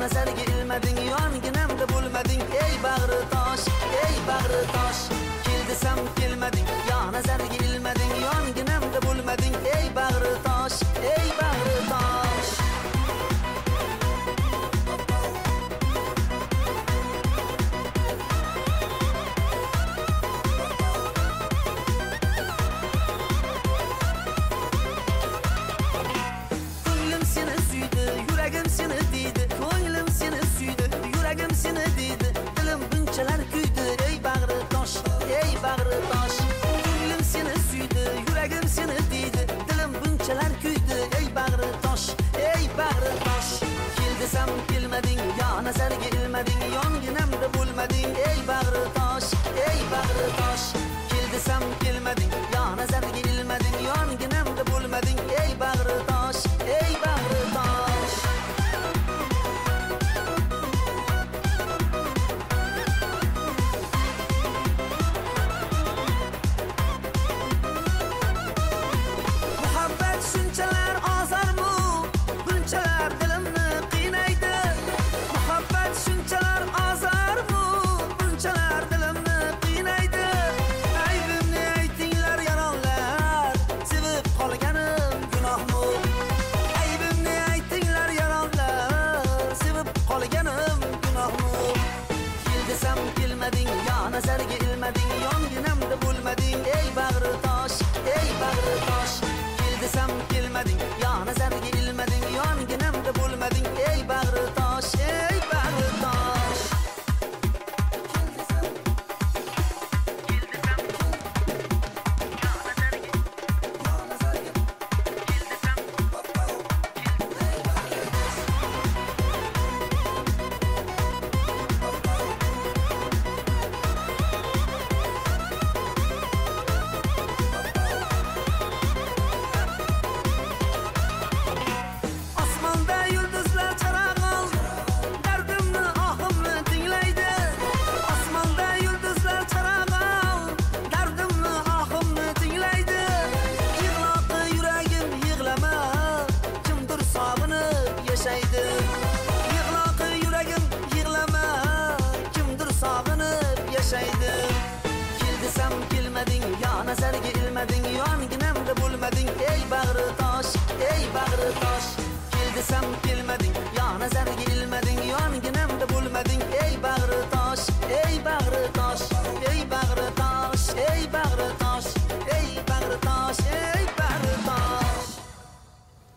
nazarga ilmading, yonginamda bo'lmading, ey bag'ri tosh, ey bag'ri tosh. Kel desam kelmading, yo nazarga ilmading, yonginamda bo'lmading, ey bag'ri tosh, ey bag'ri tosh. Ko'nglim seni suydi, yuragim seni deydi, ko'nglim seni suydi, yuragim seni deydi, dilim bunchalar kuydi, ey bag'ri tosh, ey bag'ri tosh. Ko'nglim seni suydi, yuragim seni deydi, dilim bunchalar kuydi, ey bag'ri tosh, ey bag'ri tosh. Kel desam kelmading, yo nazarga ilmading, yonginamda bo'lmading, ey bag'ri tosh, ey bag'ri tosh. Kel desam kelmading, yo nazarga ilmading, yonginamda bo'lmading, ey bag'ri tosh, ey bag'ri tosh. Muhabbat shunchalar ozarmu, bunchalar dilimni qiynaydi. Muhabbat shunchalar ozarmu, bunchalar dilimni qiynaydi. Aybimni aytinglar yaronlar, sevib qolganim gunohmi? Aybimni aytinglar yaronlar, sevib qolganim gunohmi? Kel desam kelmading, yo nazarga ilmading, yonginamda bo'lmading, ey bag'ri tosh, ey bag'ri tosh. Kel desam kelmading, yo nazarga ilmading, yonginamda bo'lmading, ey bag'ri tosh, ey bag'ri tosh. Osmonda yulduzlar charog'on, dardimni ohimni tinglaydi. Osmonda yulduzlar charog'on, dardimni ohimni tinglaydi. Yig'loqi yuragim yig'lama, kimdir sog'inib yashaydi. Yig'loqi yuragim yig'lama, kimdir sog'inib yashaydi. Kel desam kelmading, yo nazarga ilmading, yonginamda bo'lmading, ey bag'ri tosh, ey bag'ri tosh. Kel desam kelmading,